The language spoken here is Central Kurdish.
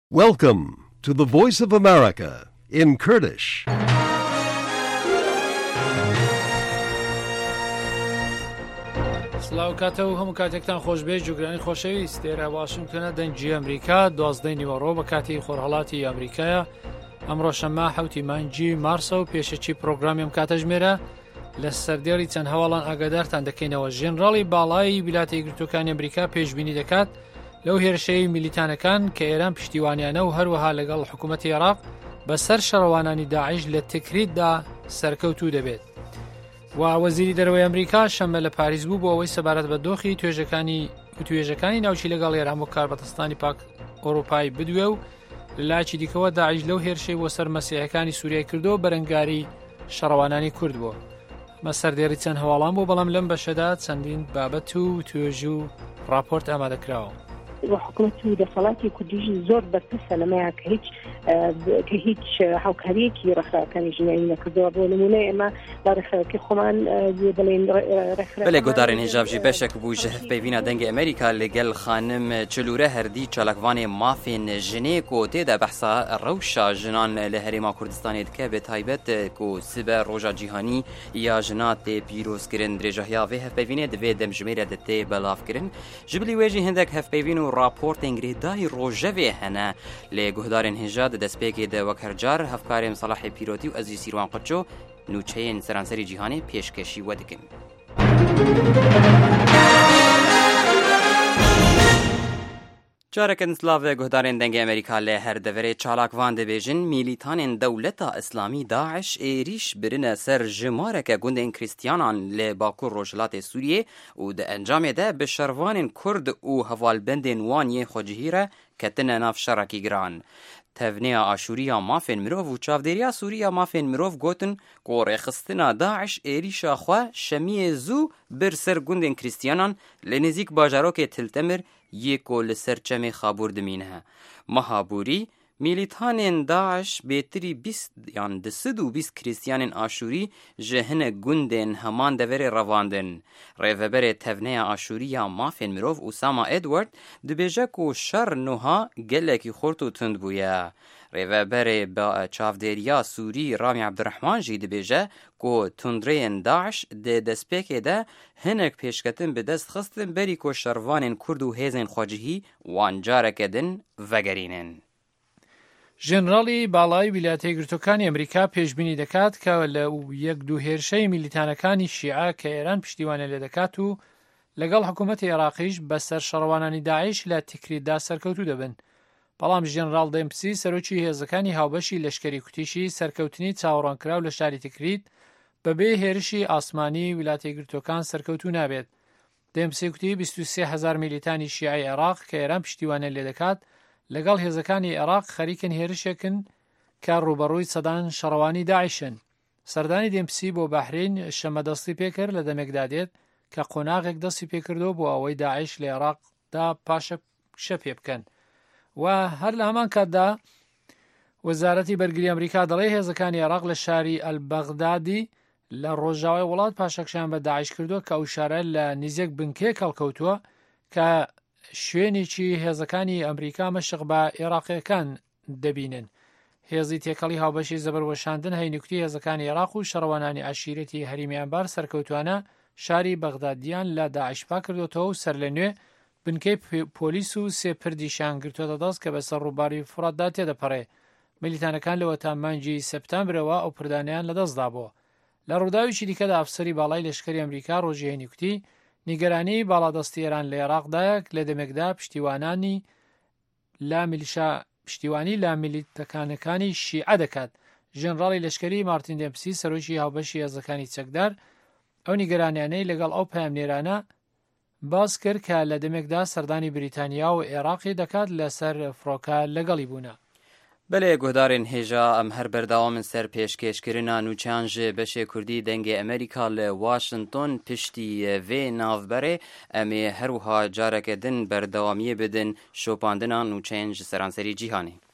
Welcome to the Voice of America in Kurdish. سلااو کاتەوە هەموو کاتێکتان خۆشبێ جوگرانی خۆشەویست ئێرە واشنگتنە دەنگی ئەمریکا 12 نیوەڕۆ بە کاتی خۆرهەڵاتی ئەمریکایە ئەمڕۆ شەممە 7 مانگی مارسە و پێشەکی پرۆگرامی ئەم کاتەژمێرە لە سەردێڕی چەند هەواڵان ئاگادارتان دەکەینەوە. ژێنڕاڵی باڵای ویلاتە یەکگرتووەکانی ئەمریکا پێشبینی دەکات لەو هێرشەی میلیتانەکان کە ئێران پشتیوانیانە و هەروەها لەگەڵ حکوومەتی عێراق بەسەر شەڕەوانانی داعش لە تکریتدا سەرکەوتوو دەبێت. و وەزیری دەرەوەی ئەمریکا شەممە لە پاریس بوو بۆ ئەوەی سەبارەت بە دۆخی توێژەکانی ناوچی لەگەڵ ئێران بۆ کاربەدەستانی پاک ئەوروپای بدوێ و لەلایەکی دیکەوە داعش لەو هێرشەی بۆ سەر مەسیحەکانی سووریای کردەوە بەرەنگاری شەڕەوانانی کورد بووە. مە سەردێڕی چەند هەواڵان بۆ بەڵام لەم بەشەدا چەندین بابەت و توێژی و راپۆرت ئامادەکراوە. حکوومەت و دەسەڵاتی کوردیش زۆر بەرپرسە لەمەیە کە هیچ هاوکاریەکی ڕێکخراوەکانی ژنایی نەکردەوە. بۆ نمونە ئێمە بە ڕێکخراوەکەی خۆمان بڵێن بەڵێ گۆدارên هێژاڤژی بەشێک بوو ji hevpeyvîna dengê Amerîka lêgel xanim çilûre herdî çalakvanê mafên jinê ku têde behsa rewşa jinan li Herêma Kurdistanê dike bi taybet ku sibe roja cîhanî ya jina tê pîrozkirin dirêjehiya vê hevpeyvînê divê demjimêre de tê belavkirin. Ji bilî wê jî hindek hevpeyvîn û raportên girêdayî rojevê hene lê guhdarên hêja di destpêkê de wek hercar hevkarên Salahê Pîrotî û Ezî Sîrwan Qutço nûçeyên seranserî cîhanê pêşkêşî we dikin. Carekin Slav guhdarên dengê Amerîka lê her deverê çalakvan dibêjin mîlîtanên Dewleta İslamî Daeş êrîş birine ser ji mareke gundên Kristyanan lê Bakur Rojhilatê Sûriyê û di encamê de bi şervanên Kurd û hevalbendên wan yê xwecihî re ketine nav şerekî giran. Tevnêya aşûriya mafên mirov û çavdêriya Sûriya mafên mirov gotin ku rêxistina Daeş êrîşa xwe şemiyê zû bir ser gundên Kristyanan li nêzik bajarokê Tiltemir yê ku li ser çemê Xabûr dimîne. Meha Borî mîlîtanên Daeş bêtirî 20 Kristyanên aşûrî ji hinek gundên heman deverê revandin. Rêveberê Tevnêya aşûriya mafên mirov Usama Edward dibêje ku şer niha gelekî xort û tund bûye. Rêveberê çavdêriya Sûrî Rami Abdurrahman jî dibêje ku tundreyên Daeş di destpêkê de hinek pêşketin bi dest xistin berî ku şervanên Kurd û hêzên xwecihî wan careke din vegerînin. ژێنڕاڵی باڵای ویلایەتە یەکگرتووەکانی ئەمریکا پێشبینی دەکات کە لە یەک دوو هێرشەی میلیتانەکانی شیعە کە ئێران پشتیوانە لێ دەکات و لەگەڵ حکوومەتی عێراقیش بەسەر شەڕەوانانی داعش لە تکریتدا سەرکەوتوو دەبن. بەڵام ژێنڕاڵ دێمپسی سەرۆکی هێزەکانی هاوبەشی لەشکری کوتیشی سەرکەوتنی چاوەڕوانکراو لە شاری تکریت بەبێ هێرشی ئاسمانی ویلایەتە یەکگرتووەکان سەرکەوتوو نابێت. دێمپسی کوتی 23,000 میلیتانی شیعی عێراق کە ئێران پشتیوانە لێ دەکات لەگەڵ هێزەکانی عێراق خەریکن هێرشێکن کە ڕوبەڕووی سەدان شەڕەوانی داعشن. سەردانی دێمپسی بۆ بەحرین شەمە دەستی پێکرد لە دەمێکدا دێت کە قۆناغێک دەستی پێکردەوە بۆ ئەوەی داعش لە عێراقدا پاشە شە پێ بکەن. و هەر لە هەمان کاتدا وەزارەتی بەرگری ئەمریکا دەڵێ هێزەکانی عێراق لە شاری ئەلبەغدادی لە ڕۆژاوای وڵات پاشەکشیان بە داعش کردووە کە ئەو شارە لە نزیک بنکێک هەڵکەوتووە کە شوێنێکی هێزەکانی ئەمریکا مەشق بە عێراقیەکان دەبینن. هێزی تێکەڵی هاوبەشی زەبەروەشاندن هەینوکتی هێزەکانی عێراق و شەڕەوانانی عەشیرەتی هەریمیانبار سەرکەوتوانە شاری بەغدادیان لە داعشپا کردوتەوە و سەر لە نوێ بنکەی پۆلیس و سێ پردیشان گرتوۆتە دەست کە بەسەر ڕووباری فوراتدا تێدەپەڕێ. میلیتانەکان لەوە تا مانگی سەپتامبرەوە ئەو پردانیان لەدەستدا بووە. لە ڕووداویی دیکەدا ئەفسەری باڵای لەشکری ئەمریکا ڕۆژی هەینوکتی نیگەرانی باڵادەستی ئێران لە عێراقدایە لە دەمێکدا پشتیوانی لە میلیتەکانەکانی شیعە دەکات. ژێنڕاڵی لەشکری مارتین دێمپسی سەرۆکی هاوبەشی هێزەکانی چەکدار ئەو نیگەرانیانەی لەگەڵ ئەو پامنێرانە باس کرد کە لە دەمێکدا سەردانی بریتانیا و عێراقی دەکات لەسەر فڕۆکە لەگەڵی بوونە. بەلێ گۆدارên هێژا ئەم هەر بەردەوامن سەر پێشکەشکردنا نوچیان ji بەشê Kurdî dengê Amerîka li Washington piştî vê navberê em ê her wiha careke din berdewamiyê bidin şopandina nûçeyên ji seranserî cîhanê.